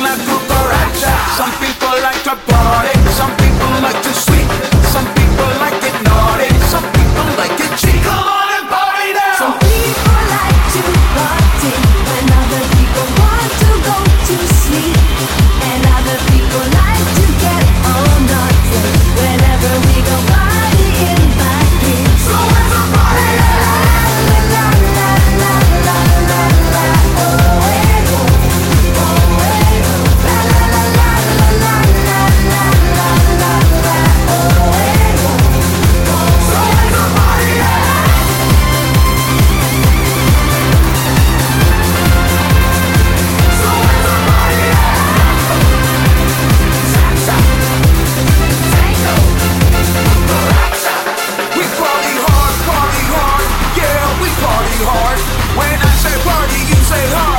la cucaracha. Some people like to party, some people like to sleep, some people like it naughty, some people like it cheap. Come on and party now. Some people like to party when other people want to go to sleep, and other people like to get on nothing whenever we go party in my dreams. So everybody, la la la la la la la, oh hey oh, oh hey oh, la la la la la la la la la la, oh hey oh, oh. so everybody, so everybody, cha-cha, tango, cucaracha. We party hard, yeah, we party hard. When I say party, you say hard.